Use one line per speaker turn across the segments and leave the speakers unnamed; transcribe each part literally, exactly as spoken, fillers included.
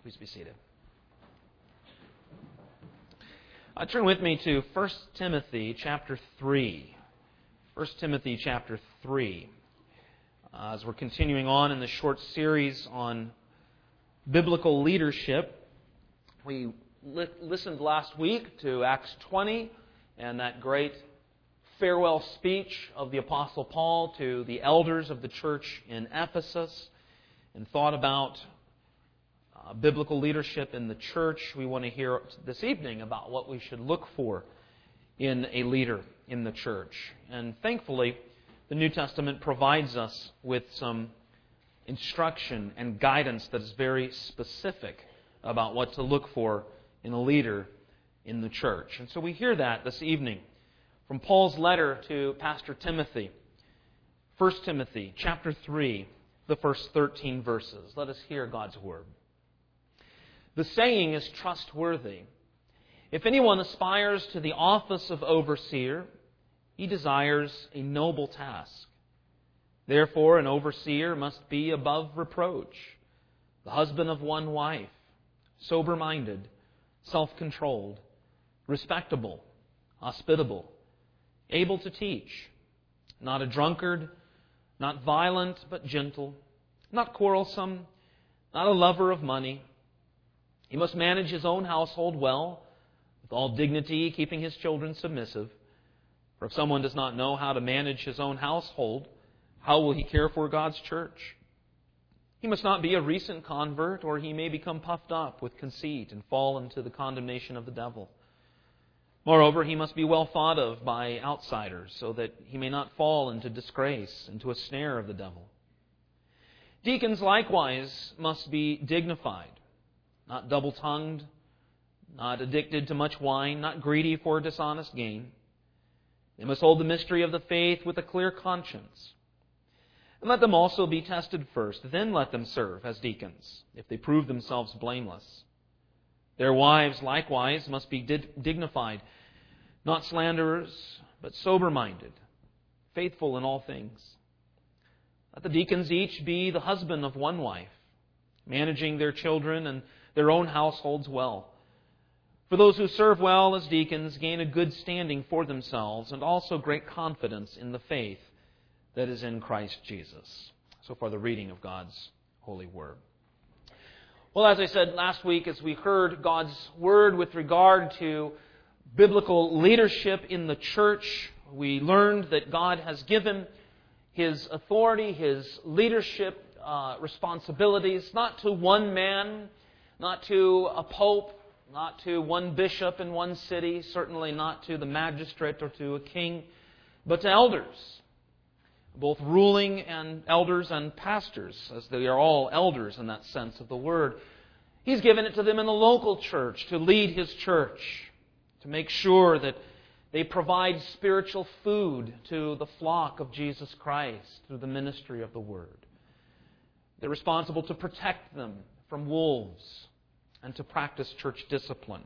Please be seated. Uh, turn with me to First Timothy chapter three. First Timothy chapter three. Uh, as we're continuing on in the short series on biblical leadership, we li- listened last week to Acts twenty and that great farewell speech of the Apostle Paul to the elders of the church in Ephesus, and thought about Uh, biblical leadership in the church. We want to hear this evening about what we should look for in a leader in the church. And thankfully, the New Testament provides us with some instruction and guidance that is very specific about what to look for in a leader in the church. And so we hear that this evening from Paul's letter to Pastor Timothy. First Timothy chapter three, the first thirteen verses. Let us hear God's Word. The saying is trustworthy. If anyone aspires to the office of overseer, he desires a noble task. Therefore, an overseer must be above reproach, the husband of one wife, sober-minded, self-controlled, respectable, hospitable, able to teach, not a drunkard, not violent but gentle, not quarrelsome, not a lover of money. He must manage his own household well, with all dignity, keeping his children submissive. For if someone does not know how to manage his own household, how will he care for God's church? He must not be a recent convert, or he may become puffed up with conceit and fall into the condemnation of the devil. Moreover, he must be well thought of by outsiders, so that he may not fall into disgrace, into a snare of the devil. Deacons likewise must be dignified, not double-tongued, not addicted to much wine, not greedy for dishonest gain. They must hold the mystery of the faith with a clear conscience. And let them also be tested first, then let them serve as deacons, if they prove themselves blameless. Their wives likewise must be dignified, not slanderers, but sober-minded, faithful in all things. Let the deacons each be the husband of one wife, managing their children and their own households well. For those who serve well as deacons gain a good standing for themselves and also great confidence in the faith that is in Christ Jesus. So far, the reading of God's holy word. Well, as I said last week, as we heard God's word with regard to biblical leadership in the church, we learned that God has given His authority, His leadership uh, responsibilities, not to one man, not to a pope, not to one bishop in one city, certainly not to the magistrate or to a king, but to elders, both ruling and elders and pastors, as they are all elders in that sense of the word. He's given it to them in the local church to lead His church, to make sure that they provide spiritual food to the flock of Jesus Christ through the ministry of the Word. They're responsible to protect them from wolves and to practice church discipline.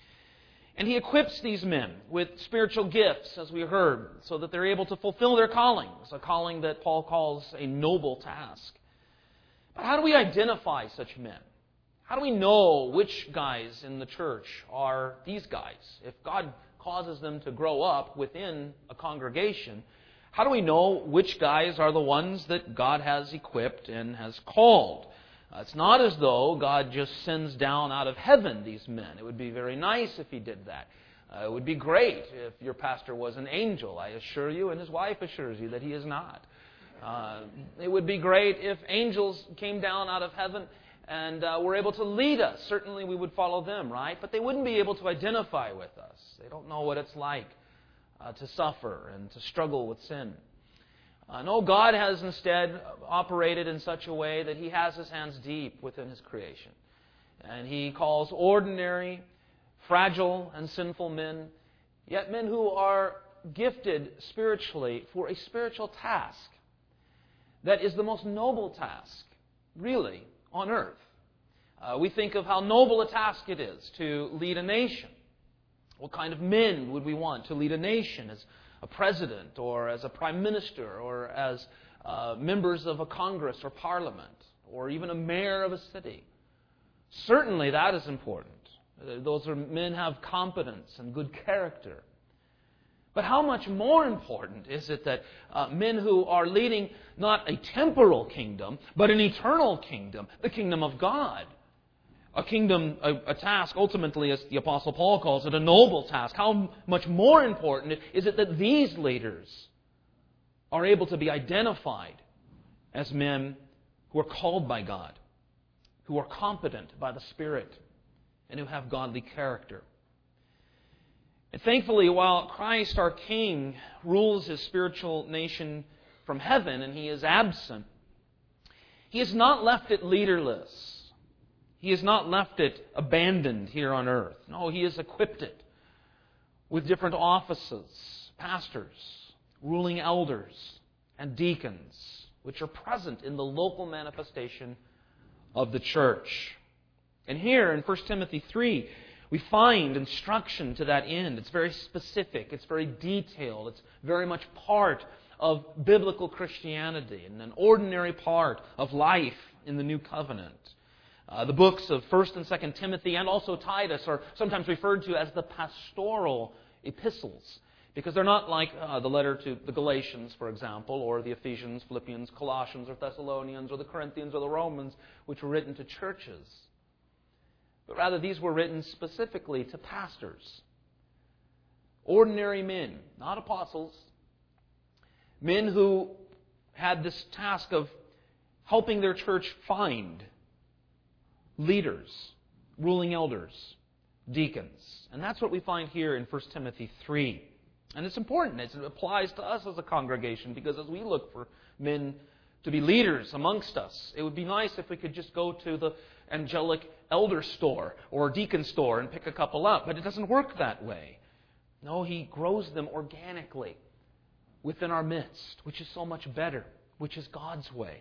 And He equips these men with spiritual gifts, as we heard, so that they're able to fulfill their callings, a calling that Paul calls a noble task. But how do we identify such men? How do we know which guys in the church are these guys? If God causes them to grow up within a congregation, how do we know which guys are the ones that God has equipped and has called? Uh, it's not as though God just sends down out of heaven these men. It would be very nice if He did that. Uh, it would be great if your pastor was an angel. I assure you, and his wife assures you that he is not. Uh, it would be great if angels came down out of heaven and uh, were able to lead us. Certainly we would follow them, right? But they wouldn't be able to identify with us. They don't know what it's like uh, to suffer and to struggle with sin. Uh, no, God has instead operated in such a way that He has His hands deep within His creation. And He calls ordinary, fragile, and sinful men, yet men who are gifted spiritually for a spiritual task that is the most noble task, really, on earth. Uh, we think of how noble a task it is to lead a nation. What kind of men would we want to lead a nation as a president or as a prime minister or as uh, members of a Congress or parliament or even a mayor of a city? Certainly that is important. Those are men who have competence and good character. But how much more important is it that uh, men who are leading not a temporal kingdom, but an eternal kingdom, the kingdom of God, a kingdom, a, a task, ultimately, as the Apostle Paul calls it, a noble task. How much more important is it that these leaders are able to be identified as men who are called by God, who are competent by the Spirit, and who have godly character. And thankfully, while Christ, our King, rules His spiritual nation from heaven and He is absent, He has not left it leaderless. He has not left it abandoned here on earth. No, He has equipped it with different offices, pastors, ruling elders, and deacons, which are present in the local manifestation of the church. And here in First Timothy three, we find instruction to that end. It's very specific. It's very detailed. It's very much part of biblical Christianity and an ordinary part of life in the New Covenant. Uh, the books of First and Second Timothy and also Titus are sometimes referred to as the pastoral epistles, because they're not like uh, the letter to the Galatians, for example, or the Ephesians, Philippians, Colossians, or Thessalonians, or the Corinthians, or the Romans, which were written to churches. But rather, these were written specifically to pastors, ordinary men, not apostles, men who had this task of helping their church find leaders, ruling elders, deacons. And that's what we find here in First Timothy three. And it's important. It applies to us as a congregation, because as we look for men to be leaders amongst us, it would be nice if we could just go to the angelic elder store or deacon store and pick a couple up. But it doesn't work that way. No, He grows them organically within our midst, which is so much better, which is God's way.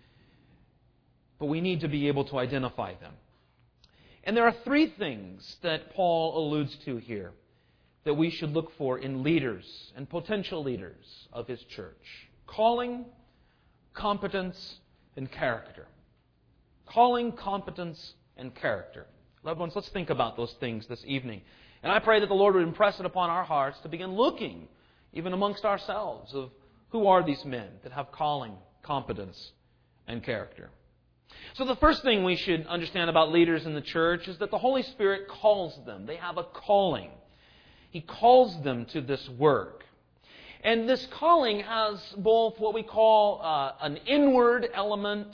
But we need to be able to identify them. And there are three things that Paul alludes to here that we should look for in leaders and potential leaders of his church: calling, competence, and character. Calling, competence, and character. Loved ones, let's think about those things this evening. And I pray that the Lord would impress it upon our hearts to begin looking, even amongst ourselves, of who are these men that have calling, competence, and character. So the first thing we should understand about leaders in the church is that the Holy Spirit calls them. They have a calling. He calls them to this work. And this calling has both what we call uh, an inward element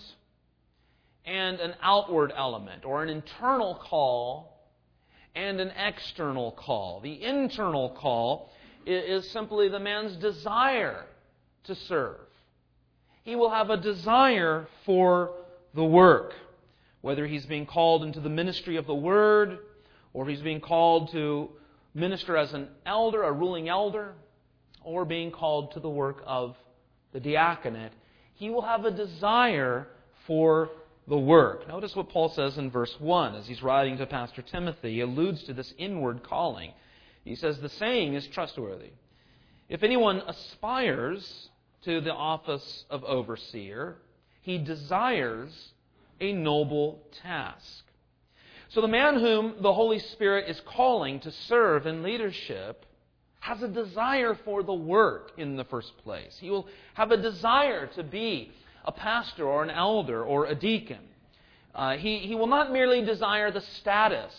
and an outward element, or an internal call and an external call. The internal call is simply the man's desire to serve. He will have a desire for the work, whether he's being called into the ministry of the Word, or he's being called to minister as an elder, a ruling elder, or being called to the work of the diaconate. He will have a desire for the work. Notice what Paul says in verse one as he's writing to Pastor Timothy. He alludes to this inward calling. He says, the saying is trustworthy. If anyone aspires to the office of overseer, he desires a noble task. So the man whom the Holy Spirit is calling to serve in leadership has a desire for the work in the first place. He will have a desire to be a pastor or an elder or a deacon. Uh, he, he will not merely desire the status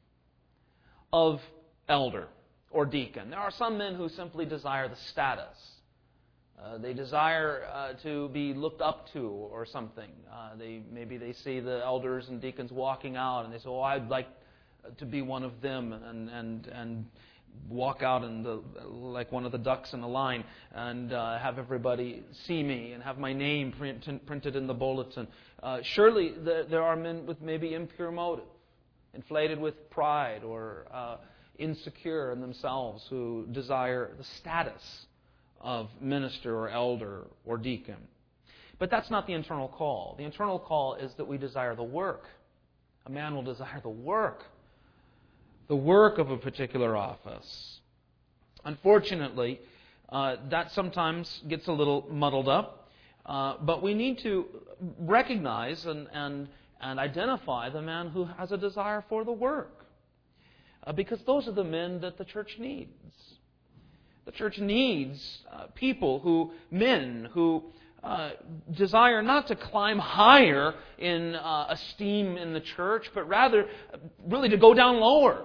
of elder or deacon. There are some men who simply desire the status. Uh, they desire uh, to be looked up to or something. Uh, they maybe they see the elders and deacons walking out and they say, "Oh, I'd like to be one of them," and and and walk out in the like one of the ducks in a line and uh, have everybody see me and have my name print, printed in the bulletin. Uh, surely the, there are men with maybe impure motive, inflated with pride or uh, insecure in themselves, who desire the status of minister or elder or deacon. But that's not the internal call. The internal call is that we desire the work. A man will desire the work. The work of a particular office. Unfortunately, uh, that sometimes gets a little muddled up. Uh, but we need to recognize and, and and identify the man who has a desire for the work. Uh, because those are the men that the church needs. The church needs uh, people who, men who uh, desire not to climb higher in uh, esteem in the church, but rather uh, really to go down lower.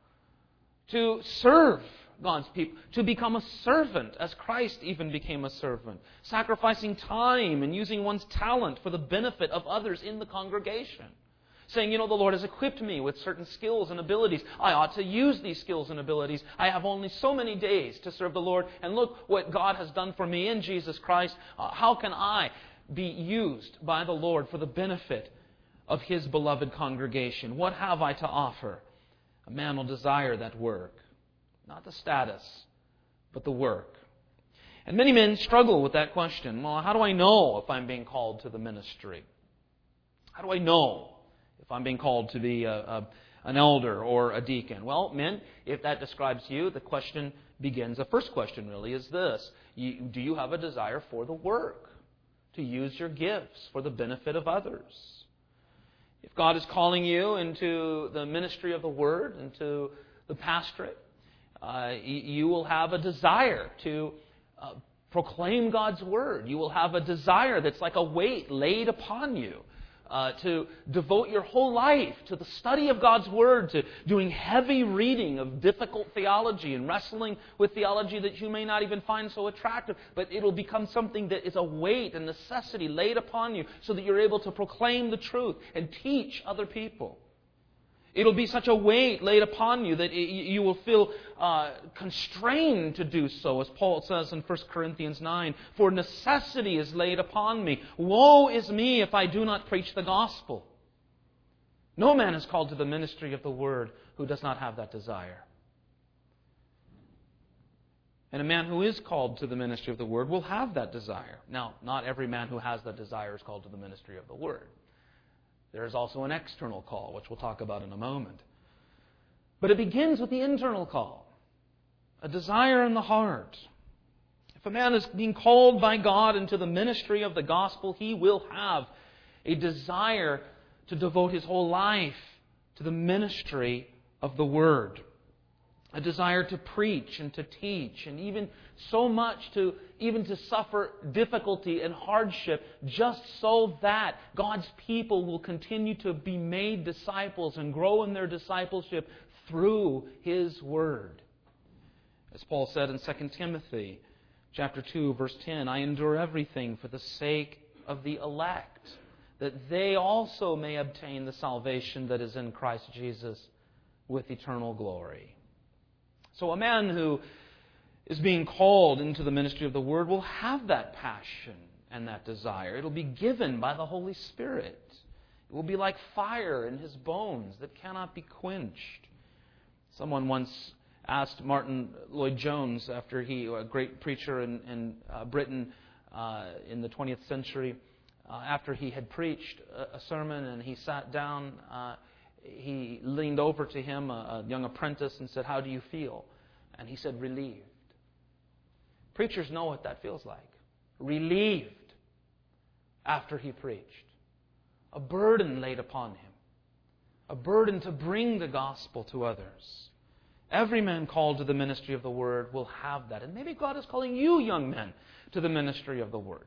To serve God's people, to become a servant, as Christ even became a servant, sacrificing time and using one's talent for the benefit of others in the congregation. Saying, you know, the Lord has equipped me with certain skills and abilities. I ought to use these skills and abilities. I have only so many days to serve the Lord, and look what God has done for me in Jesus Christ. Uh, how can I be used by the Lord for the benefit of His beloved congregation? What have I to offer? A man will desire that work. Not the status, but the work. And many men struggle with that question. Well, how do I know if I'm being called to the ministry? How do I know if I'm being called to be a, a, an elder or a deacon? Well, men, if that describes you, the question begins. The first question really is this. You, do you have a desire for the work? To use your gifts for the benefit of others? If God is calling you into the ministry of the Word, into the pastorate, uh, you will have a desire to uh, proclaim God's Word. You will have a desire that's like a weight laid upon you uh, to devote your whole life to the study of God's Word, to doing heavy reading of difficult theology and wrestling with theology that you may not even find so attractive. But it'll become something that is a weight and necessity laid upon you so that you're able to proclaim the truth and teach other people. It'll be such a weight laid upon you that you will feel uh, constrained to do so, as Paul says in First Corinthians nine, "For necessity is laid upon me. Woe is me if I do not preach the gospel." No man is called to the ministry of the Word who does not have that desire. And a man who is called to the ministry of the Word will have that desire. Now, not every man who has that desire is called to the ministry of the Word. There is also an external call, which we'll talk about in a moment. But it begins with the internal call, a desire in the heart. If a man is being called by God into the ministry of the gospel, he will have a desire to devote his whole life to the ministry of the Word. A desire to preach and to teach, and even so much to even to suffer difficulty and hardship, just so that God's people will continue to be made disciples and grow in their discipleship through His Word. As Paul said in Second Timothy chapter two, verse ten, "I endure everything for the sake of the elect, that they also may obtain the salvation that is in Christ Jesus with eternal glory." So a man who is being called into the ministry of the Word will have that passion and that desire. It'll be given by the Holy Spirit. It will be like fire in his bones that cannot be quenched. Someone once asked Martin Lloyd-Jones, after he, a great preacher in, in uh, Britain uh, in the twentieth century, uh, after he had preached a, a sermon and he sat down, uh, he leaned over to him, a, a young apprentice, and said, "How do you feel?" And he said, "Relieved." Preachers know what that feels like. Relieved after he preached. A burden laid upon him. A burden to bring the gospel to others. Every man called to the ministry of the Word will have that. And maybe God is calling you, young men, to the ministry of the Word.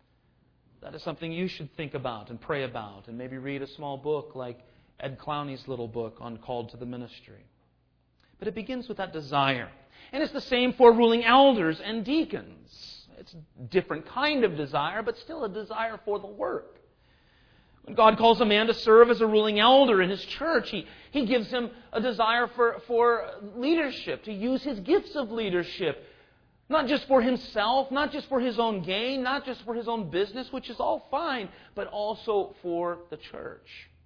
That is something you should think about and pray about, and maybe read a small book like Ed Clowney's little book on Called to the Ministry. But it begins with that desire. And it's the same for ruling elders and deacons. It's a different kind of desire, but still a desire for the work. When God calls a man to serve as a ruling elder in his church, He, he gives him a desire for, for leadership, to use his gifts of leadership. Not just for himself, not just for his own gain, not just for his own business, which is all fine, but also for the church.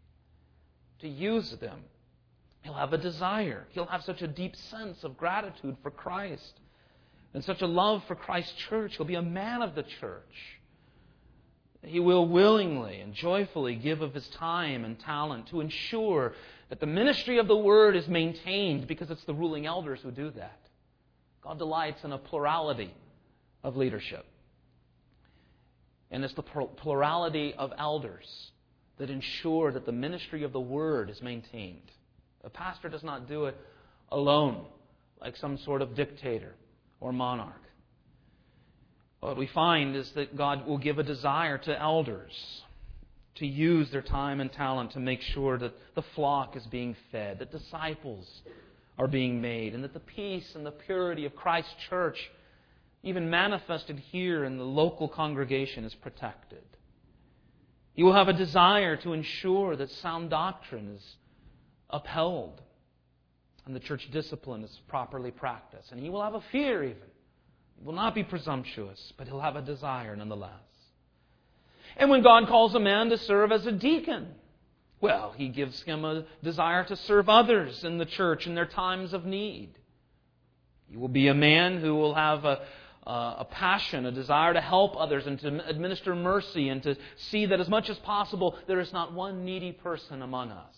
To use them. He'll have a desire. He'll have such a deep sense of gratitude for Christ and such a love for Christ's church. He'll be a man of the church. He will willingly and joyfully give of his time and talent to ensure that the ministry of the Word is maintained, because it's the ruling elders who do that. God delights in a plurality of leadership. And it's the plurality of elders that ensure that the ministry of the Word is maintained. A pastor does not do it alone, like some sort of dictator or monarch. What we find is that God will give a desire to elders to use their time and talent to make sure that the flock is being fed, that disciples are being made, and that the peace and the purity of Christ's church, even manifested here in the local congregation, is protected. He will have a desire to ensure that sound doctrine is upheld and the church discipline is properly practiced. And he will have a fear even. He will not be presumptuous, but he'll have a desire nonetheless. And when God calls a man to serve as a deacon, well, He gives him a desire to serve others in the church in their times of need. He will be a man who will have a, a passion, a desire to help others and to administer mercy and to see that as much as possible there is not one needy person among us.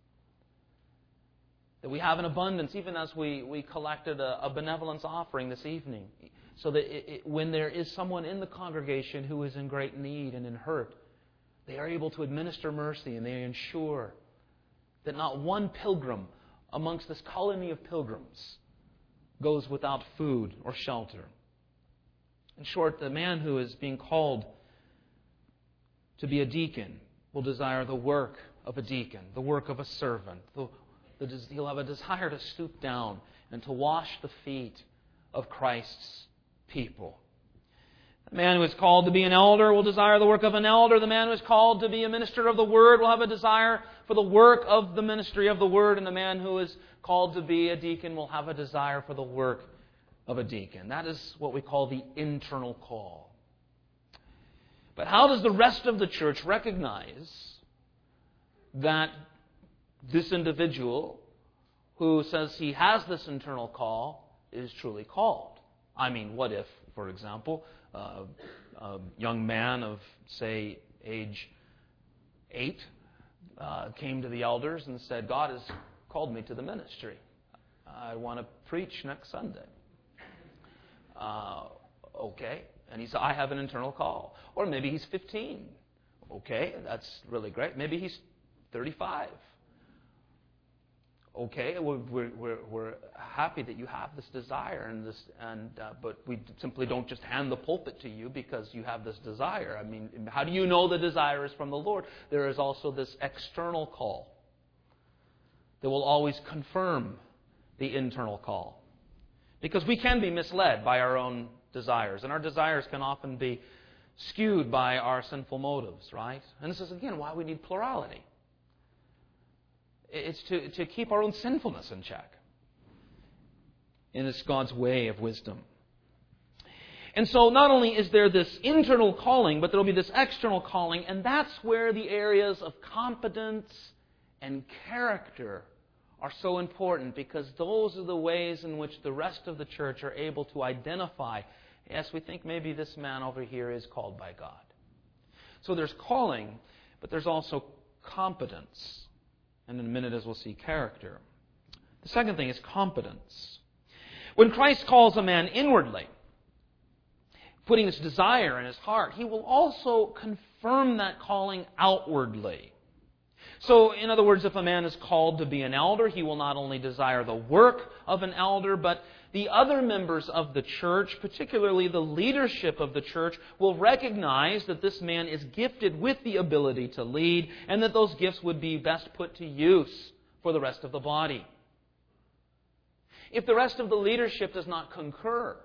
That we have an abundance, even as we, we collected a, a benevolence offering this evening. So that it, it, when there is someone in the congregation who is in great need and in hurt, they are able to administer mercy and they ensure that not one pilgrim amongst this colony of pilgrims goes without food or shelter. In short, the man who is being called to be a deacon will desire the work of a deacon, the work of a servant. The, the, he'll have a desire to stoop down and to wash the feet of Christ's people. The man who is called to be an elder will desire the work of an elder. The man who is called to be a minister of the Word will have a desire for the work of the ministry of the Word. And the man who is called to be a deacon will have a desire for the work of a deacon. That is what we call the internal call. But how does the rest of the church recognize that this individual who says he has this internal call is truly called? I mean, what if, for example, uh, a young man of, say, age eight uh, came to the elders and said, God has called me to the ministry. I want to preach next Sunday. Uh, okay. And he said, I have an internal call. Or maybe he's fifteen. Okay, that's really great. Maybe he's thirty-five. Okay, we're, we're, we're happy that you have this desire, and this, and uh, but we simply don't just hand the pulpit to you because you have this desire. I mean, how do you know the desire is from the Lord? There is also this external call that will always confirm the internal call. Because we can be misled by our own desires, and our desires can often be skewed by our sinful motives, right? And this is, again, why we need plurality. It's to, to keep our own sinfulness in check. And it's God's way of wisdom. And so not only is there this internal calling, but there will be this external calling, and that's where the areas of competence and character are so important, because those are the ways in which the rest of the church are able to identify, yes, we think maybe this man over here is called by God. So there's calling, but there's also competence. And in a minute, as we'll see, character. The second thing is competence. When Christ calls a man inwardly, putting this desire in his heart, He will also confirm that calling outwardly. So, in other words, if a man is called to be an elder, he will not only desire the work of an elder, but the other members of the church, particularly the leadership of the church, will recognize that this man is gifted with the ability to lead, and that those gifts would be best put to use for the rest of the body. If the rest of the leadership does not concur,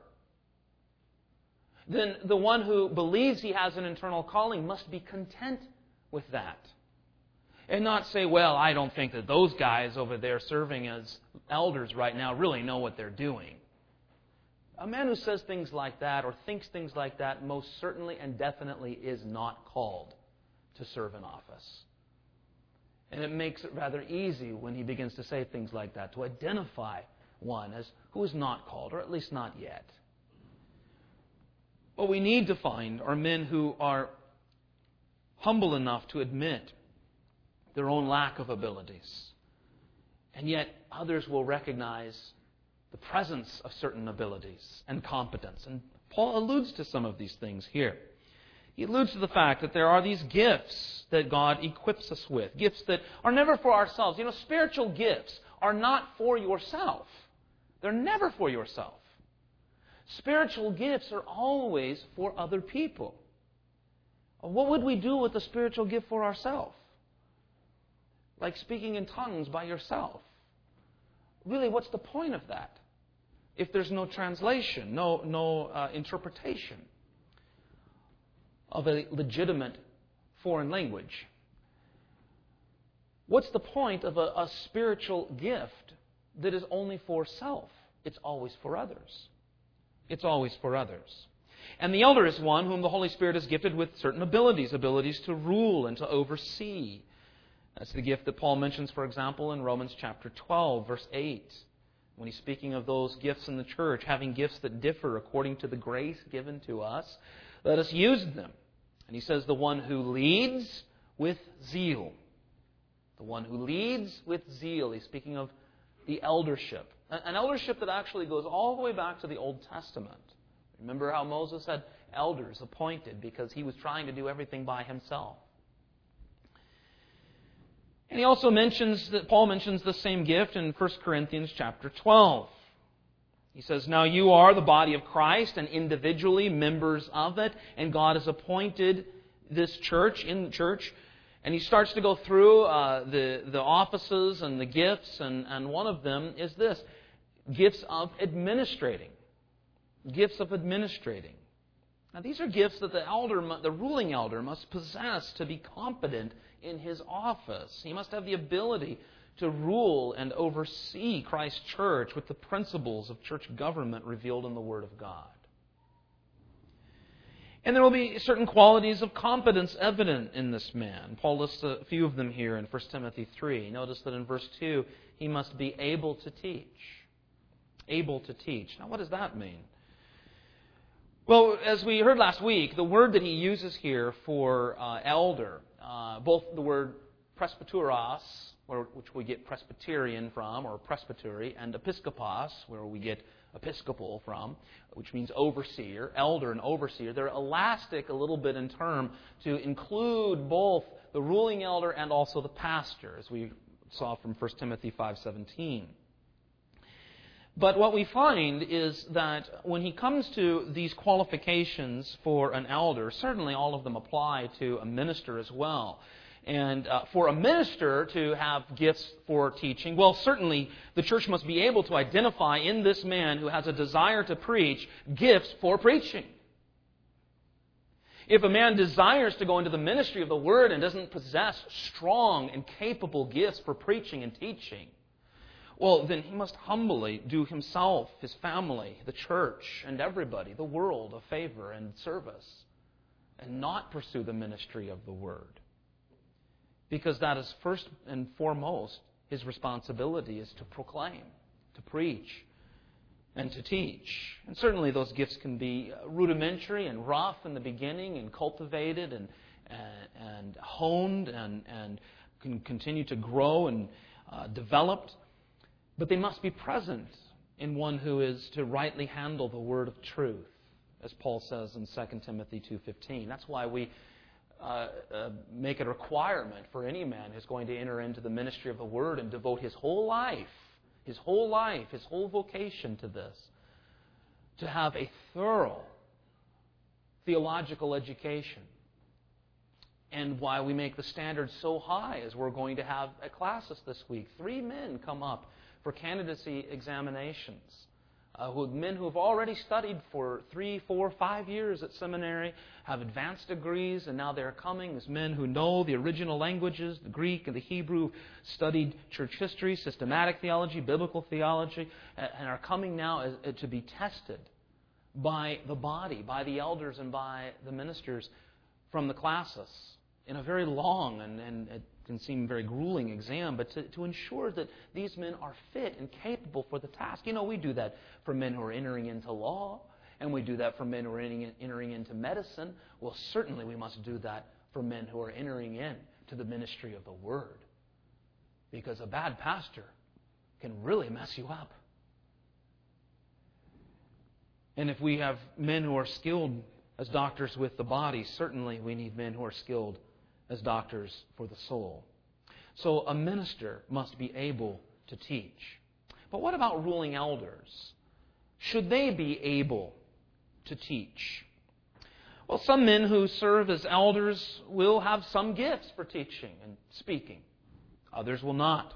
then the one who believes he has an internal calling must be content with that. And not say, well, I don't think that those guys over there serving as elders right now really know what they're doing. A man who says things like that or thinks things like that most certainly and definitely is not called to serve in office. And it makes it rather easy when he begins to say things like that to identify one as who is not called, or at least not yet. What we need to find are men who are humble enough to admit their own lack of abilities. And yet others will recognize the presence of certain abilities and competence. And Paul alludes to some of these things here. he alludes to the fact that there are these gifts that God equips us with, gifts that are never for ourselves. You know, spiritual gifts are not for yourself. They're never for yourself. Spiritual gifts are always for other people. What would we do with a spiritual gift for ourselves? Like speaking in tongues by yourself. Really, what's the point of that? If there's no translation, no, no uh, interpretation of a legitimate foreign language. What's the point of a, a spiritual gift that is only for self? It's always for others. It's always for others. And the elder is one whom the Holy Spirit has gifted with certain abilities, abilities to rule and to oversee. That's the gift that Paul mentions, for example, in Romans chapter twelve, verse eight. When he's speaking of those gifts in the church, having gifts that differ according to the grace given to us, let us use them. And he says, the one who leads with zeal. The one who leads with zeal. He's speaking of the eldership. An eldership that actually goes all the way back to the Old Testament. Remember how Moses had elders appointed because he was trying to do everything by himself. And he also mentions that Paul mentions the same gift in First Corinthians chapter twelve. He says, now you are the body of Christ and individually members of it, and God has appointed this church, in the church. And he starts to go through uh, the, the offices and the gifts, and, and one of them is this, gifts of administrating. Gifts of administrating. Now these are gifts that the elder, the ruling elder must possess to be competent in his office. He must have the ability to rule and oversee Christ's church with the principles of church government revealed in the Word of God. And there will be certain qualities of competence evident in this man. Paul lists a few of them here in First Timothy three. Notice that in verse two, he must be able to teach. Able to teach. Now what does that mean? Well, as we heard last week, the word that he uses here for uh, elder, uh, both the word presbyteros, where, which we get Presbyterian from, or presbytery, and episkopos, where we get episcopal from, which means overseer, elder and overseer. They're elastic a little bit in term to include both the ruling elder and also the pastor, as we saw from First Timothy five seventeen. But what we find is that when he comes to these qualifications for an elder, certainly all of them apply to a minister as well. And uh, for a minister to have gifts for teaching, well, certainly the church must be able to identify in this man who has a desire to preach gifts for preaching. If a man desires to go into the ministry of the Word and doesn't possess strong and capable gifts for preaching and teaching, well, then he must humbly do himself, his family, the church, and everybody, the world, a favor and service, and not pursue the ministry of the Word. Because that is first and foremost his responsibility is to proclaim, to preach, and to teach. And certainly those gifts can be rudimentary and rough in the beginning and cultivated and, and, and honed and, and can continue to grow and uh, developed. But they must be present in one who is to rightly handle the word of truth, as Paul says in Second Timothy two fifteen. That's why we uh, uh, make a requirement for any man who's going to enter into the ministry of the word and devote his whole life, his whole life, his whole vocation to this, to have a thorough theological education. And why we make the standard so high is we're going to have at classes this week. Three men come up for candidacy examinations. Uh, who, men who have already studied for three, four, five years at seminary, have advanced degrees, and now they're coming as men who know the original languages, the Greek and the Hebrew, studied church history, systematic theology, biblical theology, and are coming now as, uh, to be tested by the body, by the elders and by the ministers from the classes in a very long and, and it can seem very grueling exam, but to, to ensure that these men are fit and capable for the task. You know, we do that for men who are entering into law, and we do that for men who are entering, entering into medicine. Well, certainly we must do that for men who are entering in to the ministry of the Word. Because a bad pastor can really mess you up. And if we have men who are skilled as doctors with the body, certainly we need men who are skilled as doctors for the soul. So a minister must be able to teach. But what about ruling elders? Should they be able to teach? Well, some men who serve as elders will have some gifts for teaching and speaking. Others will not.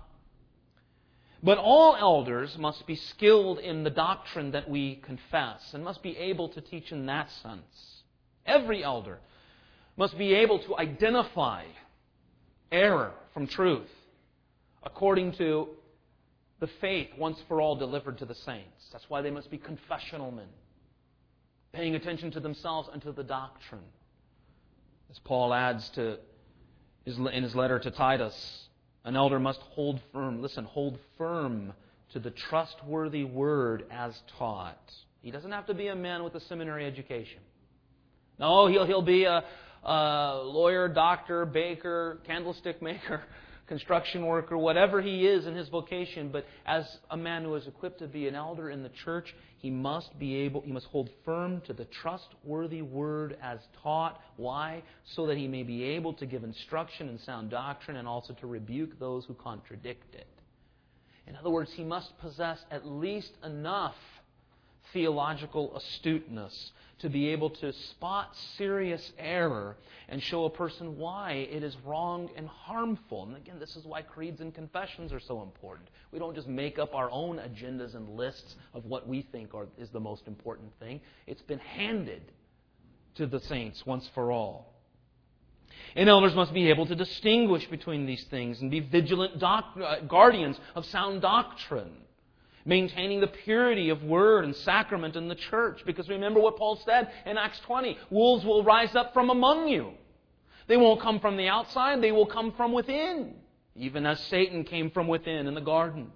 But all elders must be skilled in the doctrine that we confess and must be able to teach in that sense. Every elder must be able to identify error from truth according to the faith once for all delivered to the saints. That's why they must be confessional men, paying attention to themselves and to the doctrine. As Paul adds to his, in his letter to Titus, an elder must hold firm, listen, hold firm to the trustworthy word as taught. He doesn't have to be a man with a seminary education. No, he'll, he'll be a, a lawyer, doctor, baker, candlestick maker, construction worker, whatever he is in his vocation. But as a man who is equipped to be an elder in the church, he must be able, he must hold firm to the trustworthy word as taught. Why? So that he may be able to give instruction in sound doctrine and also to rebuke those who contradict it. In other words, he must possess at least enough theological astuteness to be able to spot serious error and show a person why it is wrong and harmful. And again, this is why creeds and confessions are so important. We don't just make up our own agendas and lists of what we think are, is the most important thing. It's been handed to the saints once for all. And elders must be able to distinguish between these things and be vigilant doc- uh, guardians of sound doctrine, maintaining the purity of word and sacrament in the church. Because remember what Paul said in Acts twenty, wolves will rise up from among you. They won't come from the outside, they will come from within, even as Satan came from within in the garden.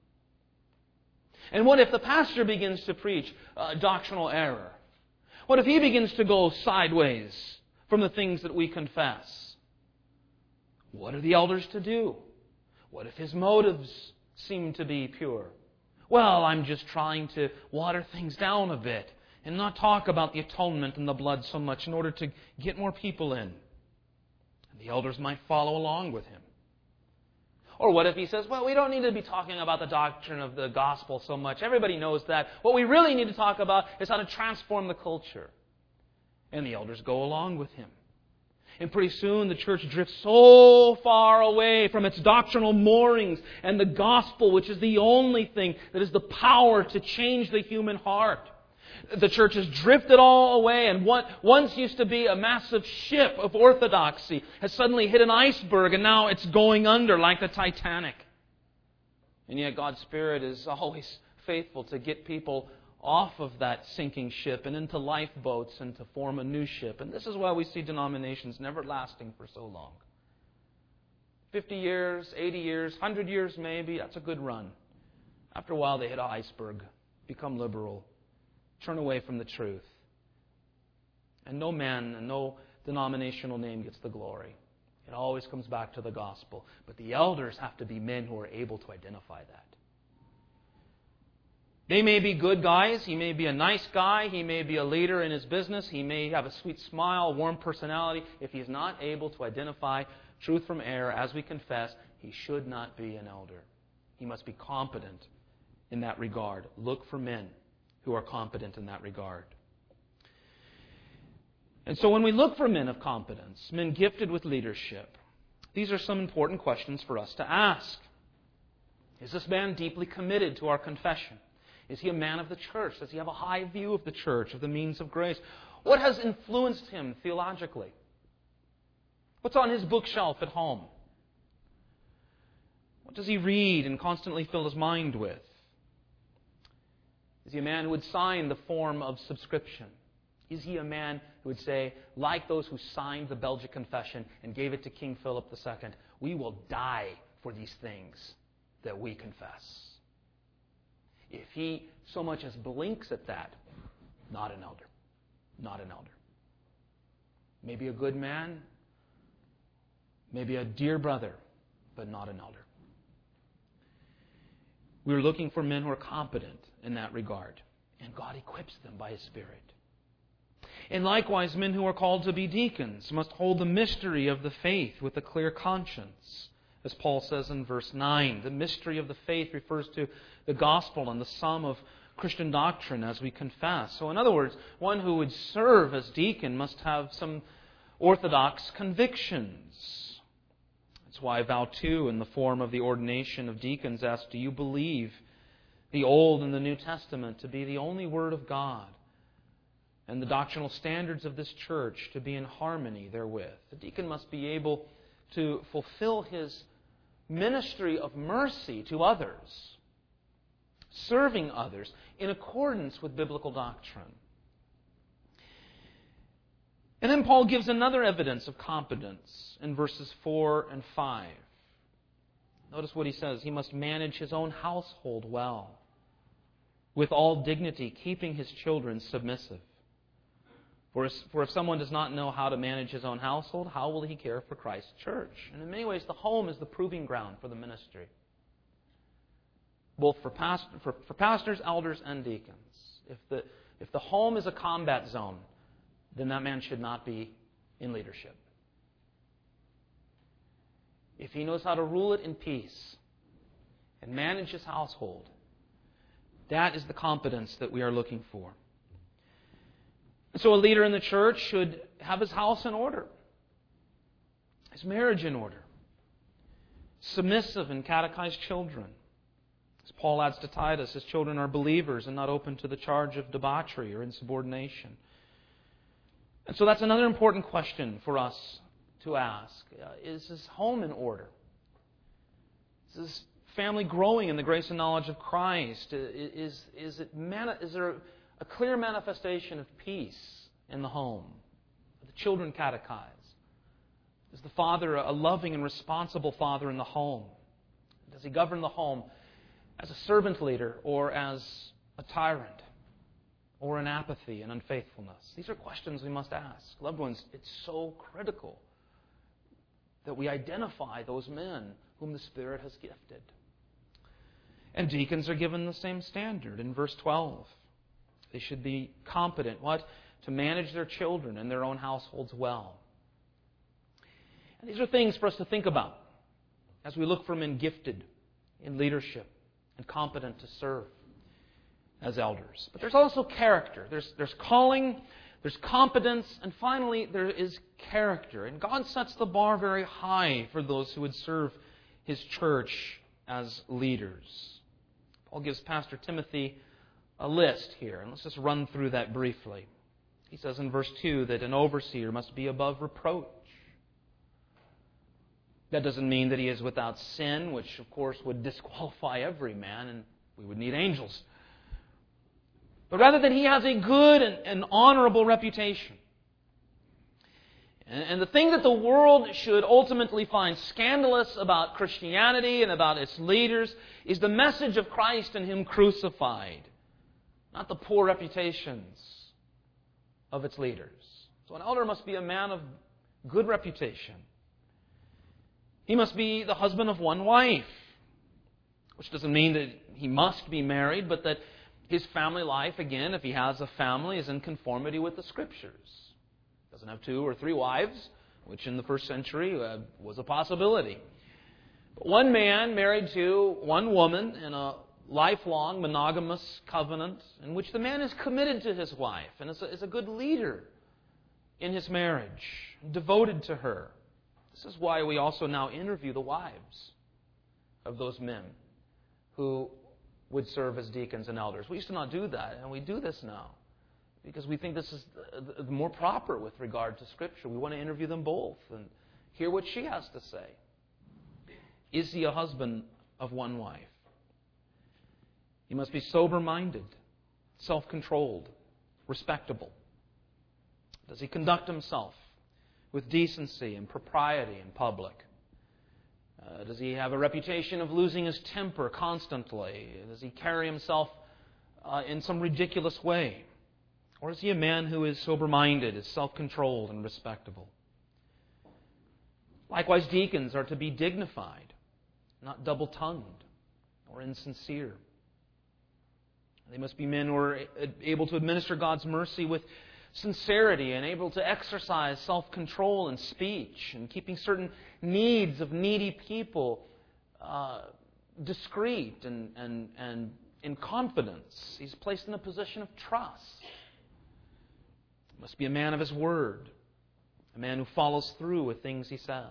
And what if the pastor begins to preach uh, doctrinal error? What if he begins to go sideways from the things that we confess? What are the elders to do? What if his motives seem to be pure? Well, I'm just trying to water things down a bit and not talk about the atonement and the blood so much in order to get more people in. And the elders might follow along with him. Or what if he says, well, we don't need to be talking about the doctrine of the gospel so much. Everybody knows that. What we really need to talk about is how to transform the culture. And the elders go along with him. And pretty soon the church drifts so far away from its doctrinal moorings and the gospel, which is the only thing that has the power to change the human heart. The church has drifted all away, and what once used to be a massive ship of orthodoxy has suddenly hit an iceberg, and now it's going under like the Titanic. And yet God's Spirit is always faithful to get people off of that sinking ship and into lifeboats and to form a new ship. And this is why we see denominations never lasting for so long. fifty years, eighty years, one hundred years maybe, that's a good run. After a while they hit an iceberg, become liberal, turn away from the truth. And no man and no denominational name gets the glory. It always comes back to the gospel. But the elders have to be men who are able to identify that. They may be good guys. He may be a nice guy. He may be a leader in his business. He may have a sweet smile, warm personality. If he's not able to identify truth from error, as we confess, he should not be an elder. He must be competent in that regard. Look for men who are competent in that regard. And so when we look for men of competence, men gifted with leadership, these are some important questions for us to ask. Is this man deeply committed to our confession? Is he a man of the church? Does he have a high view of the church, of the means of grace? What has influenced him theologically? What's on his bookshelf at home? What does he read and constantly fill his mind with? Is he a man who would sign the form of subscription? Is he a man who would say, like those who signed the Belgic Confession and gave it to King Philip the Second, we will die for these things that we confess? If he so much as blinks at that, not an elder. Not an elder. Maybe a good man, maybe a dear brother, but not an elder. We're looking for men who are competent in that regard. And God equips them by His Spirit. And likewise, men who are called to be deacons must hold the mystery of the faith with a clear conscience. As Paul says in verse nine, the mystery of the faith refers to the gospel and the sum of Christian doctrine as we confess. So in other words, one who would serve as deacon must have some orthodox convictions. That's why vow two, in the form of the ordination of deacons, asks, do you believe the Old and the New Testament to be the only Word of God, and the doctrinal standards of this church to be in harmony therewith? The deacon must be able to fulfill his ministry of mercy to others, serving others in accordance with biblical doctrine. And then Paul gives another evidence of competence in verses four and five. Notice what he says. He must manage his own household well, with all dignity, keeping his children submissive. For if, for if someone does not know how to manage his own household, how will he care for Christ's church? And in many ways, the home is the proving ground for the ministry, both for, past, for, for pastors, elders, and deacons. If the, if the home is a combat zone, then that man should not be in leadership. If he knows how to rule it in peace and manage his household, that is the competence that we are looking for. So a leader in the church should have his house in order, his marriage in order, submissive and catechized children. As Paul adds to Titus, his children are believers and not open to the charge of debauchery or insubordination. And so that's another important question for us to ask. Uh, is his home in order? Is his family growing in the grace and knowledge of Christ? Is, is, it mani- is there a clear manifestation of peace in the home? Are the children catechized? Is the father a loving and responsible father in the home? Does he govern the home as a servant leader or as a tyrant or in apathy and unfaithfulness? These are questions we must ask. Loved ones, it's so critical that we identify those men whom the Spirit has gifted. And deacons are given the same standard. In verse twelve, they should be competent, what? To manage their children and their own households well. And these are things for us to think about as we look for men gifted in leadership and competent to serve as elders. But there's also character. There's, there's calling, there's competence, and finally there is character. And God sets the bar very high for those who would serve His church as leaders. Paul gives Pastor Timothy a list here, and let's just run through that briefly. He says in verse two that an overseer must be above reproach. That doesn't mean that he is without sin, which of course would disqualify every man, and we would need angels. But rather that he has a good and, and honorable reputation. And, and the thing that the world should ultimately find scandalous about Christianity and about its leaders is the message of Christ and Him crucified, not the poor reputations of its leaders. So an elder must be a man of good reputation. He must be the husband of one wife, which doesn't mean that he must be married, but that his family life, again, if he has a family, is in conformity with the Scriptures. Doesn't have two or three wives, which in the first century uh, was a possibility. But one man married to one woman in a lifelong monogamous covenant in which the man is committed to his wife and is a, is a good leader in his marriage, devoted to her. This is why we also now interview the wives of those men who would serve as deacons and elders. We used to not do that, and we do this now because we think this is the more proper with regard to Scripture. We want to interview them both and hear what she has to say. Is he a husband of one wife? He must be sober-minded, self-controlled, respectable. Does he conduct himself with decency and propriety in public? Uh, does he have a reputation of losing his temper constantly? Does he carry himself uh, in some ridiculous way? Or is he a man who is sober-minded, is self-controlled, and respectable? Likewise, deacons are to be dignified, not double-tongued or insincere. They must be men who are able to administer God's mercy with sincerity and able to exercise self-control in speech and keeping certain needs of needy people uh, discreet and, and, and in confidence. He's placed in a position of trust. He must be a man of his word, a man who follows through with things he says.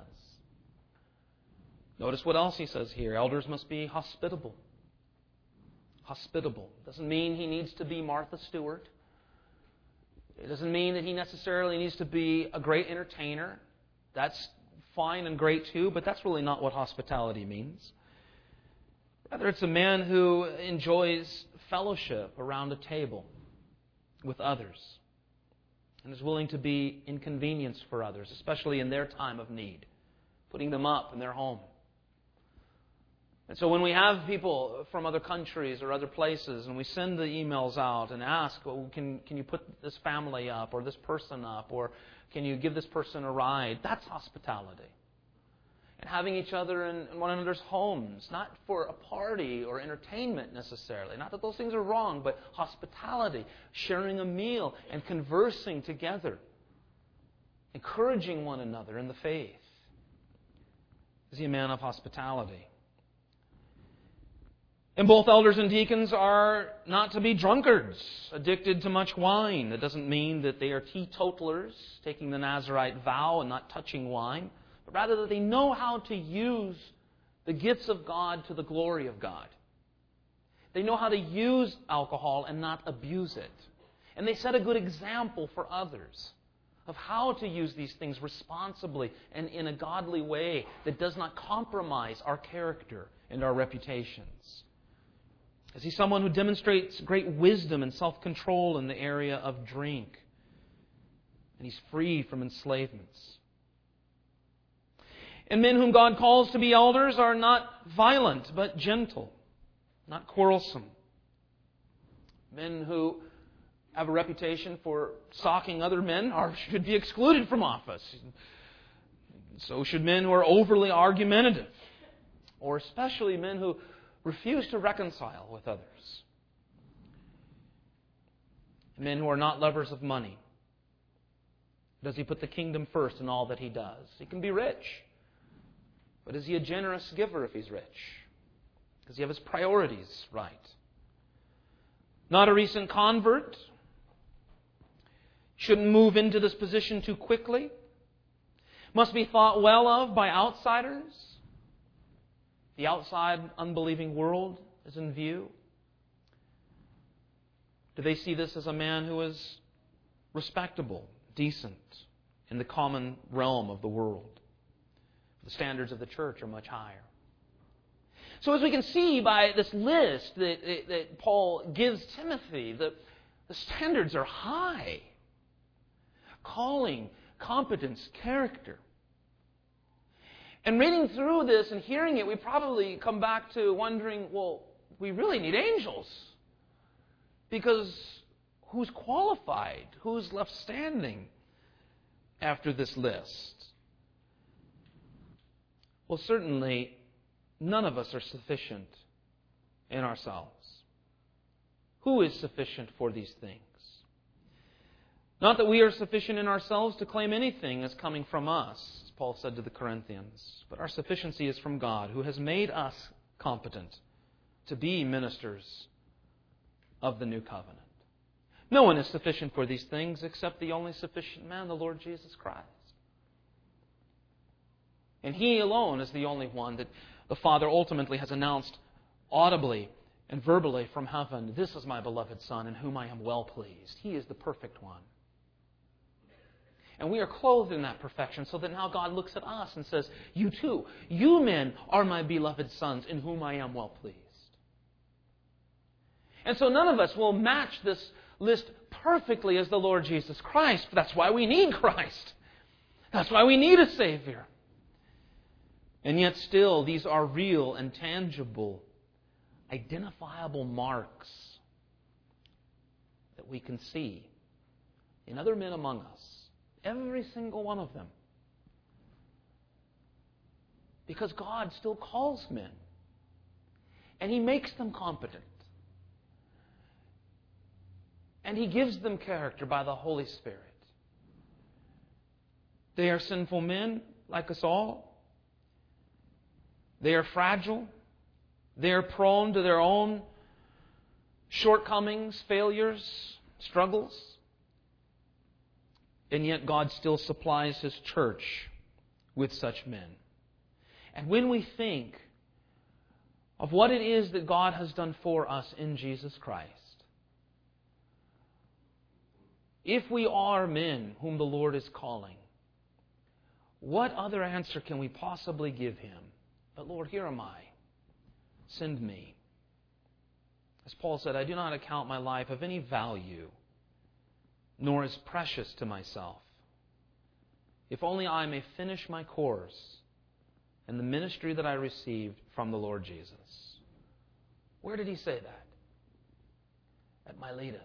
Notice what else he says here. Elders must be hospitable. Hospitable. Doesn't mean he needs to be Martha Stewart. It doesn't mean that he necessarily needs to be a great entertainer. That's fine and great too, but that's really not what hospitality means. Rather, it's a man who enjoys fellowship around a table with others and is willing to be inconvenienced for others, especially in their time of need, putting them up in their home. And so when we have people from other countries or other places and we send the emails out and ask, well, can, can you put this family up or this person up or can you give this person a ride? That's hospitality. And having each other in, in one another's homes, not for a party or entertainment necessarily. Not that those things are wrong, but hospitality, sharing a meal and conversing together, encouraging one another in the faith. Is he a man of hospitality? And both elders and deacons are not to be drunkards, addicted to much wine. That doesn't mean that they are teetotalers, taking the Nazirite vow and not touching wine, but rather that they know how to use the gifts of God to the glory of God. They know how to use alcohol and not abuse it. And they set a good example for others of how to use these things responsibly and in a godly way that does not compromise our character and our reputations. Is he someone who demonstrates great wisdom and self-control in the area of drink? And he's free from enslavements. And men whom God calls to be elders are not violent, but gentle, not quarrelsome. Men who have a reputation for stalking other men are, should be excluded from office. So should men who are overly argumentative, or especially men who refuse to reconcile with others. Men who are not lovers of money. Does he put the kingdom first in all that he does? He can be rich. But is he a generous giver if he's rich? Does he have his priorities right? Not a recent convert. Shouldn't move into this position too quickly. Must be thought well of by outsiders. The outside unbelieving world is in view. Do they see this as a man who is respectable, decent, in the common realm of the world? The standards of the church are much higher. So as we can see by this list that, that Paul gives Timothy, the, the standards are high. Calling, competence, character. And reading through this and hearing it, we probably come back to wondering, well, we really need angels. Because who's qualified? Who's left standing after this list? Well, certainly, none of us are sufficient in ourselves. Who is sufficient for these things? Not that we are sufficient in ourselves to claim anything as coming from us, as Paul said to the Corinthians, but our sufficiency is from God, who has made us competent to be ministers of the new covenant. No one is sufficient for these things except the only sufficient man, the Lord Jesus Christ. And He alone is the only one that the Father ultimately has announced audibly and verbally from heaven, "This is my beloved Son, in whom I am well pleased." He is the perfect one. And we are clothed in that perfection so that now God looks at us and says, "You too, you men are my beloved sons, in whom I am well pleased." And so none of us will match this list perfectly as the Lord Jesus Christ. That's why we need Christ. That's why we need a Savior. And yet still, these are real and tangible, identifiable marks that we can see in other men among us. Every single one of them. Because God still calls men. And He makes them competent. And He gives them character by the Holy Spirit. They are sinful men like us all. They are fragile. They are prone to their own shortcomings, failures, struggles. And yet God still supplies His church with such men. And when we think of what it is that God has done for us in Jesus Christ, if we are men whom the Lord is calling, what other answer can we possibly give Him? But Lord, here am I. Send me. As Paul said, I do not account my life of any value, nor as precious to myself, if only I may finish my course in the ministry that I received from the Lord Jesus. Where did he say that? At Miletus.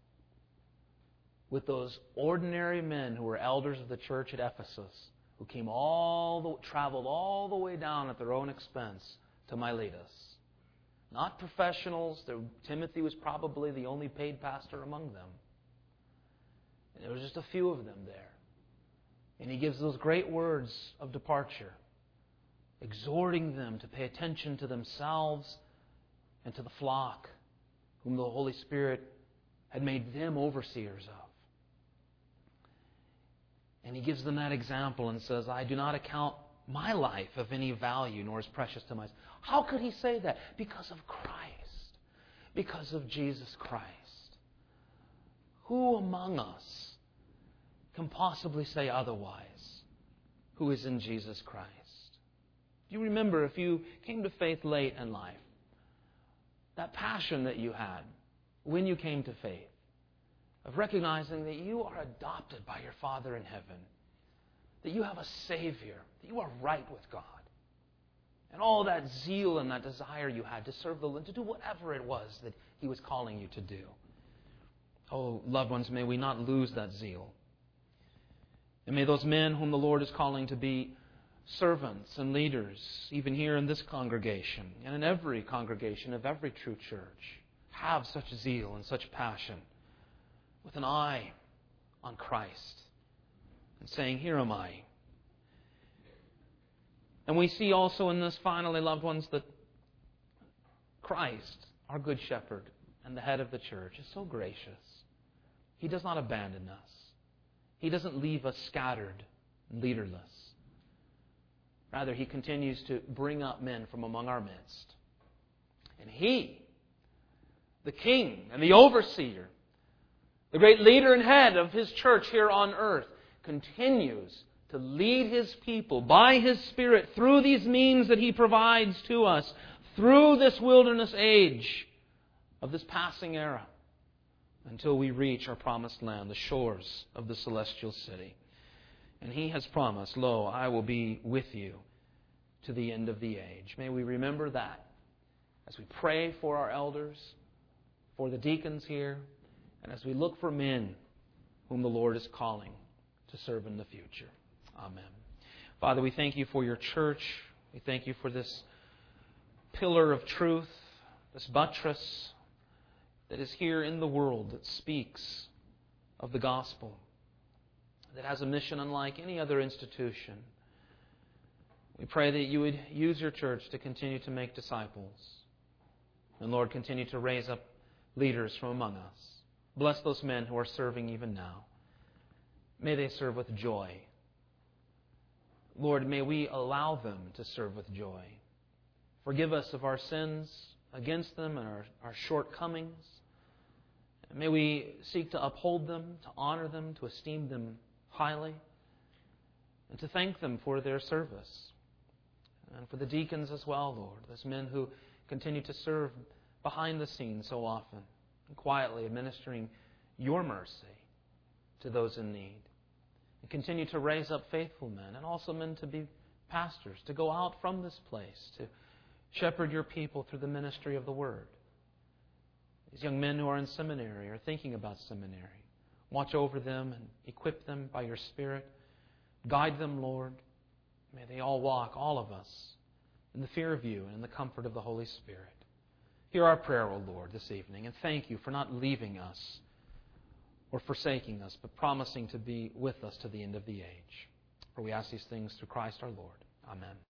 With those ordinary men who were elders of the church at Ephesus, who came all the, traveled all the way down at their own expense to Miletus. Not professionals. Timothy was probably the only paid pastor among them. And there was just a few of them there. And he gives those great words of departure, exhorting them to pay attention to themselves and to the flock whom the Holy Spirit had made them overseers of. And he gives them that example and says, I do not account my life of any value, nor as precious to myself. How could he say that? Because of Christ. Because of Jesus Christ. Who among us can possibly say otherwise, who is in Jesus Christ? Do you remember, if you came to faith late in life, that passion that you had when you came to faith, of recognizing that you are adopted by your Father in heaven, that you have a Savior, that you are right with God, and all that zeal and that desire you had to serve the Lord, to do whatever it was that He was calling you to do. Oh, loved ones, may we not lose that zeal. And may those men whom the Lord is calling to be servants and leaders, even here in this congregation and in every congregation of every true church, have such zeal and such passion, with an eye on Christ and saying, here am I. And we see also in this, finally, loved ones, that Christ, our good shepherd and the head of the church, is so gracious. He does not abandon us. He doesn't leave us scattered and leaderless. Rather, He continues to bring up men from among our midst. And He, the King and the overseer, the great leader and head of His church here on earth, continues to lead His people by His Spirit through these means that He provides to us, through this wilderness age of this passing era, until we reach our promised land, the shores of the celestial city. And He has promised, lo, I will be with you to the end of the age. May we remember that as we pray for our elders, for the deacons here, and as we look for men whom the Lord is calling to serve in the future. Amen. Father, we thank You for Your church. We thank You for this pillar of truth, this buttress that is here in the world that speaks of the gospel, that has a mission unlike any other institution. We pray that You would use Your church to continue to make disciples. And Lord, continue to raise up leaders from among us. Bless those men who are serving even now. May they serve with joy. Lord, may we allow them to serve with joy. Forgive us of our sins against them and our, our shortcomings. And may we seek to uphold them, to honor them, to esteem them highly, and to thank them for their service. And for the deacons as well, Lord, those men who continue to serve behind the scenes so often, and quietly administering Your mercy to those in need. And continue to raise up faithful men, and also men to be pastors, to go out from this place, to shepherd Your people through the ministry of the Word. These young men who are in seminary or thinking about seminary, watch over them and equip them by Your Spirit. Guide them, Lord. May they all walk, all of us, in the fear of You and in the comfort of the Holy Spirit. Hear our prayer, O Lord, this evening, and thank You for not leaving us or forsaking us, but promising to be with us to the end of the age. For we ask these things through Christ our Lord. Amen.